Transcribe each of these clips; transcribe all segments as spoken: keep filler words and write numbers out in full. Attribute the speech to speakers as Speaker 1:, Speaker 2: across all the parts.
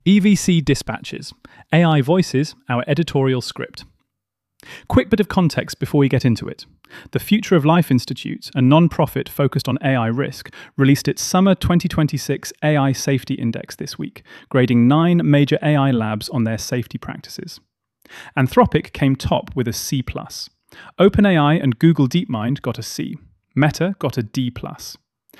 Speaker 1: E V C Dispatches, A I Voices, our editorial script. Quick bit of context before we get into it. The Future of Life Institute, a non-profit focused on A I risk, released its Summer twenty twenty-six A I Safety Index this week, grading nine major A I labs on their safety practices. Anthropic came top with a C plus. OpenAI and Google DeepMind got a C. Meta got a D plus.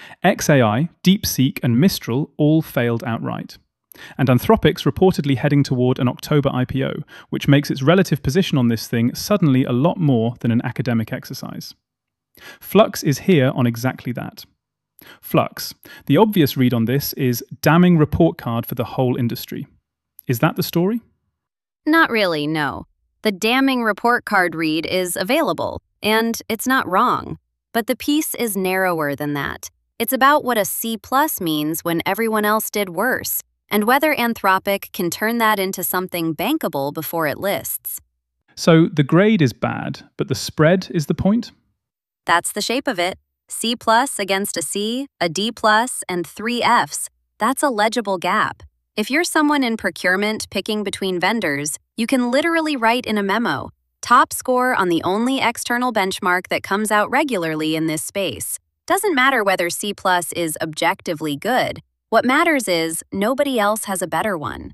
Speaker 1: xAI, DeepSeek and Mistral all failed outright. And Anthropic's reportedly heading toward an October I P O, which makes its relative position on this thing suddenly a lot more than an academic exercise. Flux is here on exactly that. Flux. The obvious read on this is damning report card for the whole industry. Is that the story?
Speaker 2: Not really, no. The damning report card read is available, and it's not wrong. But the piece is narrower than that. It's about what a C plus means when everyone else did worse, and whether Anthropic can turn that into something bankable before it lists.
Speaker 1: So the grade is bad, but the spread is the point?
Speaker 2: That's the shape of it. C plus against a C, a D plus, and three Fs. That's a legible gap. If you're someone in procurement picking between vendors, you can literally write in a memo, top score on the only external benchmark that comes out regularly in this space. Doesn't matter whether C plus is objectively good. What matters is nobody else has a better one.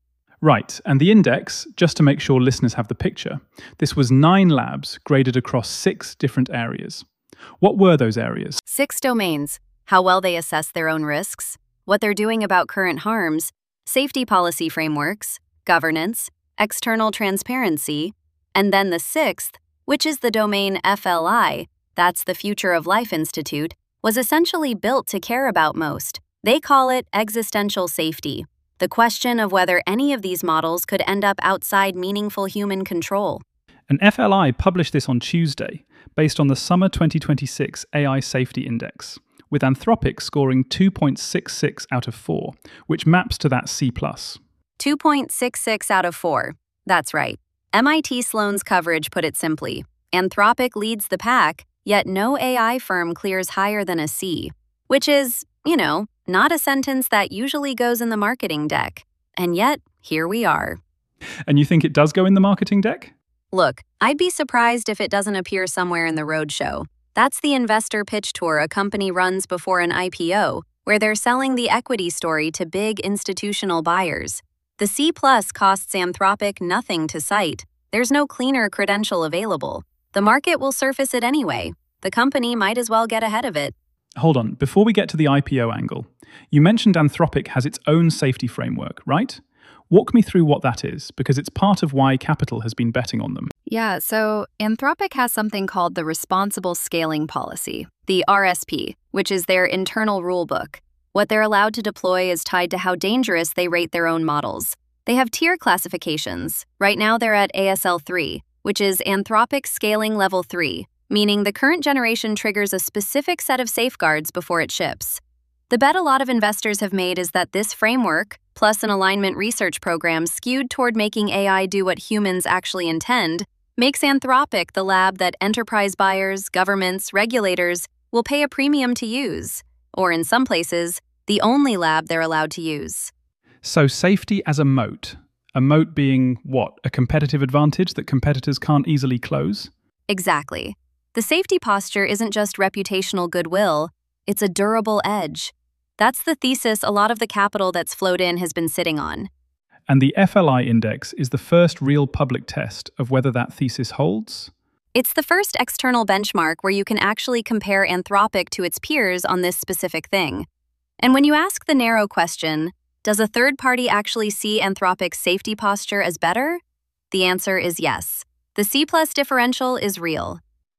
Speaker 1: Right, and the index, just to make sure listeners have the picture, this was nine labs graded across six different areas. What were those areas?
Speaker 2: Six domains: how well they assess their own risks, what they're doing about current harms, safety policy frameworks, governance, external transparency, and then the sixth, which is the domain F L I, that's the Future of Life Institute, was essentially built to care about most. They call it existential safety, the question of whether any of these models could end up outside meaningful human control.
Speaker 1: And F L I published this on Tuesday, based on the Summer twenty twenty-six A I Safety Index, with Anthropic scoring two point six six out of four, which maps to that C plus.
Speaker 2: two point six six out of four. That's right. M I T Sloan's coverage put it simply. Anthropic leads the pack, yet no A I firm clears higher than a C, which is, you know, not a sentence that usually goes in the marketing deck. And yet, here we are.
Speaker 1: And you think it does go in the marketing deck?
Speaker 2: Look, I'd be surprised if it doesn't appear somewhere in the roadshow. That's the investor pitch tour a company runs before an I P O, where they're selling the equity story to big institutional buyers. The C plus costs Anthropic nothing to cite. There's no cleaner credential available. The market will surface it anyway. The company might as well get ahead of it.
Speaker 1: Hold on, before we get to the I P O angle, you mentioned Anthropic has its own safety framework, right? Walk me through what that is, because it's part of why capital has been betting on them.
Speaker 2: Yeah, so Anthropic has something called the Responsible Scaling Policy, the R S P, which is their internal rulebook. What they're allowed to deploy is tied to how dangerous they rate their own models. They have tier classifications. Right now they're at A S L three, which is Anthropic Scaling Level three, meaning the current generation triggers a specific set of safeguards before it ships. The bet a lot of investors have made is that this framework, plus an alignment research program skewed toward making A I do what humans actually intend, makes Anthropic the lab that enterprise buyers, governments, regulators will pay a premium to use, or in some places, the only lab they're allowed to use.
Speaker 1: So safety as a moat. A moat being what? A competitive advantage that competitors can't easily close?
Speaker 2: Exactly. The safety posture isn't just reputational goodwill, it's a durable edge. That's the thesis a lot of the capital that's flowed in has been sitting on.
Speaker 1: And the F L I index is the first real public test of whether that thesis holds?
Speaker 2: It's the first external benchmark where you can actually compare Anthropic to its peers on this specific thing. And when you ask the narrow question, does a third party actually see Anthropic's safety posture as better? The answer is yes. The C plus differential is real.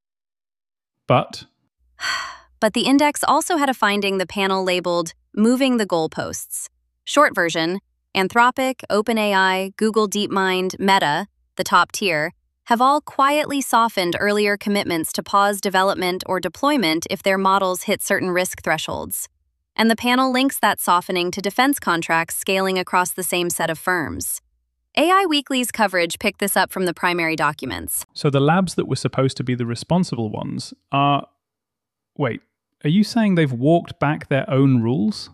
Speaker 1: But?
Speaker 2: But the index also had a finding the panel labeled moving the goalposts. Short version, Anthropic, OpenAI, Google DeepMind, Meta, the top tier, have all quietly softened earlier commitments to pause development or deployment if their models hit certain risk thresholds. And the panel links that softening to defense contracts scaling across the same set of firms. A I Weekly's coverage picked this up from the primary documents.
Speaker 1: So the labs that were supposed to be the responsible ones are... Wait, are you saying they've walked back their own rules?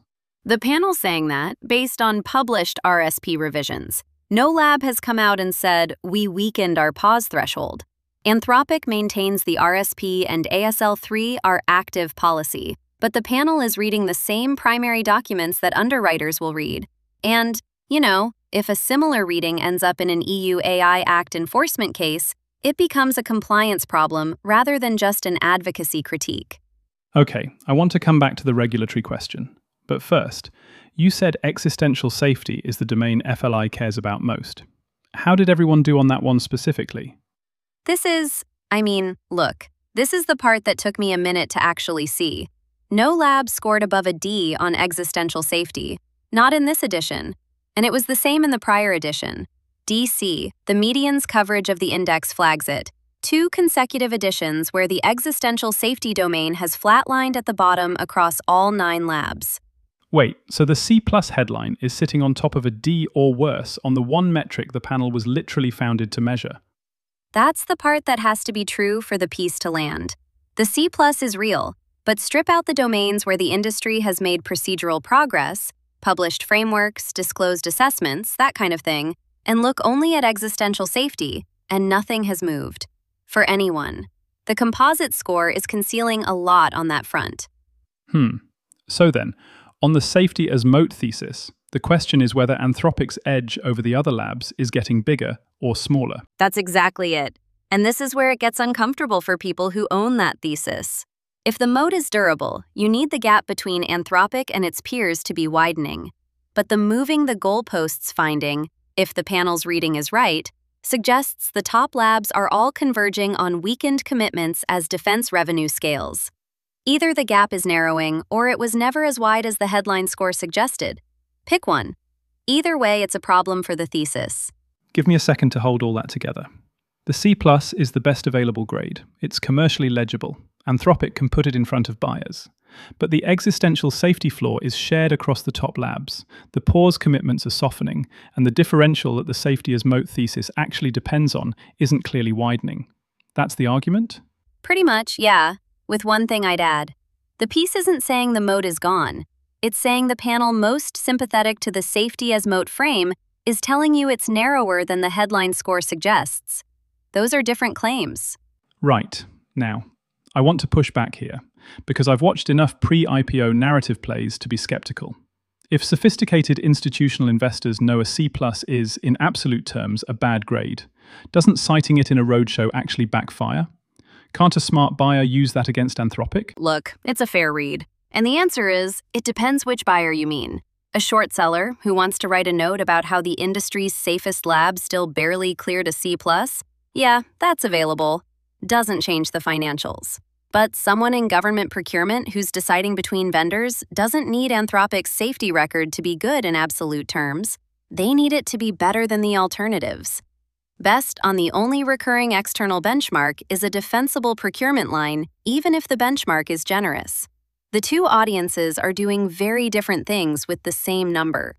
Speaker 2: The panel's saying that based on published R S P revisions. No lab has come out and said, we weakened our pause threshold. Anthropic maintains the R S P and A S L three are active policy, but the panel is reading the same primary documents that underwriters will read. And, you know, if a similar reading ends up in an E U A I Act enforcement case, it becomes a compliance problem rather than just an advocacy critique.
Speaker 1: Okay, I want to come back to the regulatory question. But first, you said existential safety is the domain F L I cares about most. How did everyone do on that one specifically?
Speaker 2: This is, I mean, look, this is the part that took me a minute to actually see. No lab scored above a D on existential safety, not in this edition, and it was the same in the prior edition. D C, the median's coverage of the index flags it. Two consecutive editions where the existential safety domain has flatlined at the bottom across all nine labs.
Speaker 1: Wait, so the C plus headline is sitting on top of a D or worse on the one metric the panel was literally founded to measure?
Speaker 2: That's the part that has to be true for the piece to land. The C plus is real, but strip out the domains where the industry has made procedural progress, published frameworks, disclosed assessments, that kind of thing, and look only at existential safety, and nothing has moved. For anyone. The composite score is concealing a lot on that front.
Speaker 1: Hmm. So then, on the safety as moat thesis, the question is whether Anthropic's edge over the other labs is getting bigger or smaller.
Speaker 2: That's exactly it. And this is where it gets uncomfortable for people who own that thesis. If the moat is durable, you need the gap between Anthropic and its peers to be widening. But the moving the goalposts finding, if the panel's reading is right, suggests the top labs are all converging on weakened commitments as defense revenue scales. Either the gap is narrowing or it was never as wide as the headline score suggested. Pick one. Either way, it's a problem for the thesis.
Speaker 1: Give me a second to hold all that together. The C plus is the best available grade. It's commercially legible. Anthropic can put it in front of buyers. But the existential safety flaw is shared across the top labs. The pause commitments are softening, and the differential that the safety as moat thesis actually depends on isn't clearly widening. That's the argument?
Speaker 2: Pretty much, yeah. With one thing I'd add. The piece isn't saying the moat is gone. It's saying the panel most sympathetic to the safety as moat frame is telling you it's narrower than the headline score suggests. Those are different claims.
Speaker 1: Right. Now, I want to push back here, because I've watched enough pre-I P O narrative plays to be skeptical. If sophisticated institutional investors know a C plus is, in absolute terms, a bad grade, doesn't citing it in a roadshow actually backfire? Can't a smart buyer use that against Anthropic?
Speaker 2: Look, it's a fair read. And the answer is, it depends which buyer you mean. A short seller who wants to write a note about how the industry's safest lab still barely cleared a C plus? Yeah, that's available. Doesn't change the financials. But someone in government procurement who's deciding between vendors doesn't need Anthropic's safety record to be good in absolute terms. They need it to be better than the alternatives. Best on the only recurring external benchmark is a defensible procurement line, even if the benchmark is generous. The two audiences are doing very different things with the same number.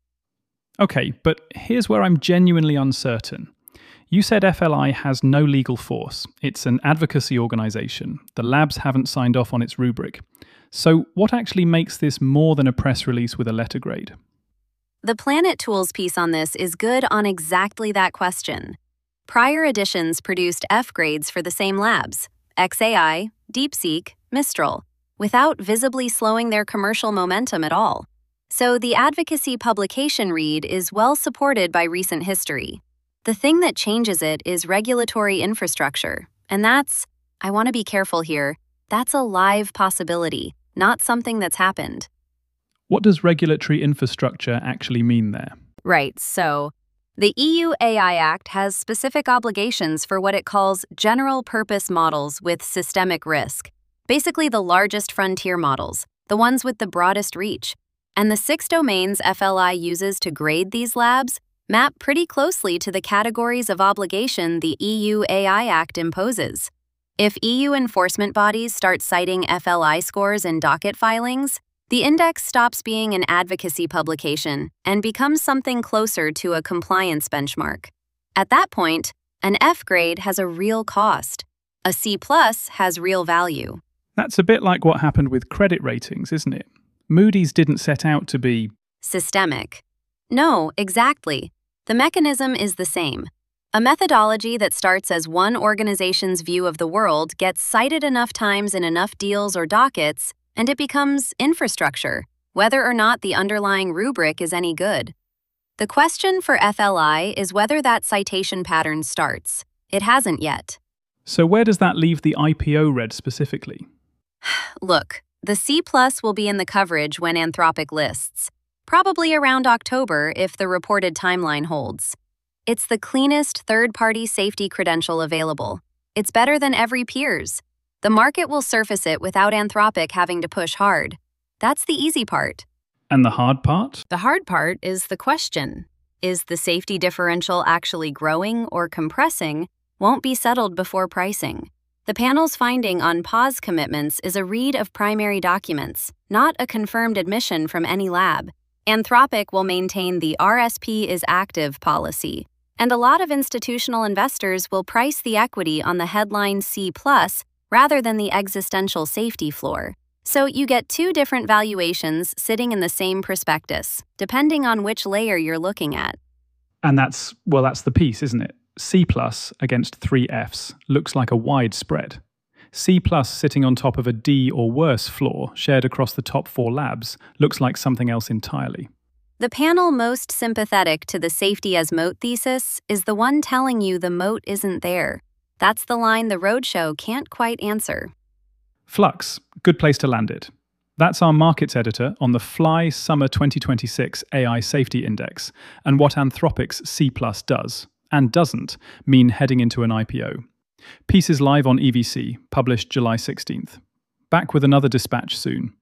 Speaker 1: Okay, but here's where I'm genuinely uncertain. You said F L I has no legal force. It's an advocacy organization. The labs haven't signed off on its rubric. So what actually makes this more than a press release with a letter grade?
Speaker 2: The Planet Tools piece on this is good on exactly that question. Prior editions produced F grades for the same labs, X A I, DeepSeek, Mistral, without visibly slowing their commercial momentum at all. So the advocacy publication read is well supported by recent history. The thing that changes it is regulatory infrastructure, and that's, I want to be careful here, that's a live possibility, not something that's happened.
Speaker 1: What does regulatory infrastructure actually mean there?
Speaker 2: Right, so the E U A I Act has specific obligations for what it calls general-purpose models with systemic risk, basically the largest frontier models, the ones with the broadest reach. And the six domains F L I uses to grade these labs map pretty closely to the categories of obligation the E U A I Act imposes. If E U enforcement bodies start citing F L I scores in docket filings, the index stops being an advocacy publication and becomes something closer to a compliance benchmark. At that point, an F grade has a real cost. A C plus has real value.
Speaker 1: That's a bit like what happened with credit ratings, isn't it? Moody's didn't set out to be
Speaker 2: systemic. No, exactly. The mechanism is the same. A methodology that starts as one organization's view of the world gets cited enough times in enough deals or dockets, and it becomes infrastructure, whether or not the underlying rubric is any good. The question for F L I is whether that citation pattern starts. It hasn't yet.
Speaker 1: So where does that leave the I P O read specifically?
Speaker 2: Look, the C plus will be in the coverage when Anthropic lists, probably around October if the reported timeline holds. It's the cleanest third-party safety credential available. It's better than every peer's. The market will surface it without Anthropic having to push hard. That's the easy part.
Speaker 1: And the hard part?
Speaker 2: The hard part is the question. Is the safety differential actually growing or compressing? Won't be settled before pricing. The panel's finding on pause commitments is a read of primary documents, not a confirmed admission from any lab. Anthropic will maintain the R S P is active policy, and a lot of institutional investors will price the equity on the headline C plus rather than the existential safety floor. So you get two different valuations sitting in the same prospectus, depending on which layer you're looking at.
Speaker 1: And that's, well, that's the piece, isn't it? C plus against three Fs looks like a wide spread. C plus sitting on top of a D or worse floor shared across the top four labs looks like something else entirely.
Speaker 2: The panel most sympathetic to the safety as moat thesis is the one telling you the moat isn't there. That's the line the roadshow can't quite answer.
Speaker 1: Flux, good place to land it. That's our markets editor on the Fly Summer twenty twenty-six A I Safety Index and what Anthropic's C plus does, and doesn't, mean heading into an I P O. Piece is live on E V C, published July sixteenth. Back with another dispatch soon.